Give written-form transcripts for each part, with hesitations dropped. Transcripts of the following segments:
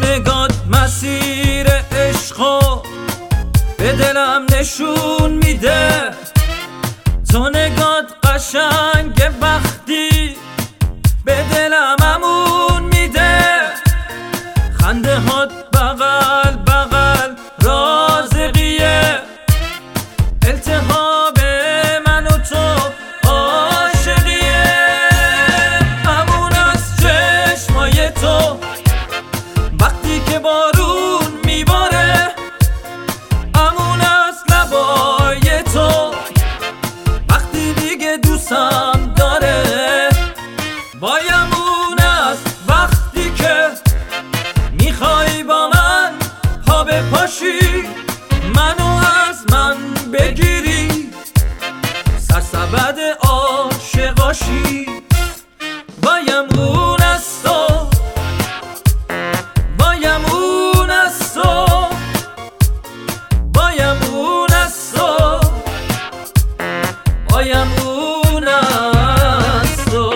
نگات مسیر عشقو به دلم نشون میده، تو نگات قشنگ وقتی به دلم امون میده، خنده هات بغل بغل رازقیه، التهاب من و تو عاشقیه، امون از چشمای تو وقتی که بارون میباره، امون از لبای تو وقتی دیگه دوستم داره، وای امون از وقتی که میخوای با من پا بپاشی، منو از من بگیری، سرسبد عاشقاشی، وای امون از تو، وای امون از تو، وای امون از تو، وای امون از تو.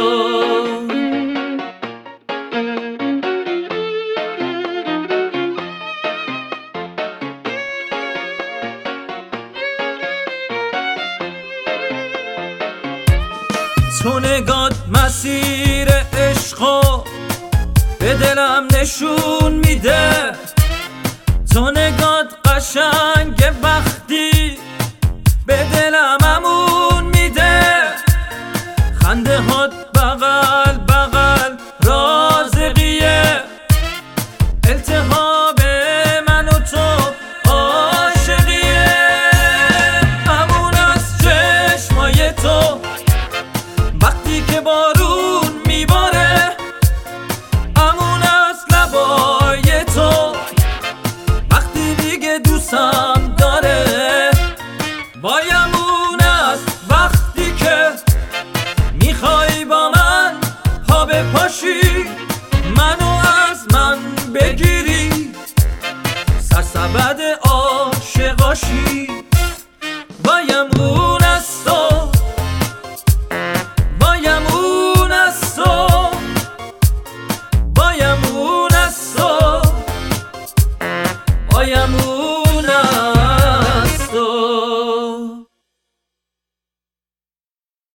تو نگات مسیر عشقو به دلم نشون میده، تو نگات قشنگ وقتی به دلم امون میده، خنده هات بغل بغل رازقیه، التهاب من و تو عاشقیه، امون از چشمای تو وقتی که بارون میباره، امون از لبای تو وقتی دیگه دوستم داره، وای امون از وقتی که میخوای با من پا بپاشی، منو از من بگیری، سرسبد عاشقاشی.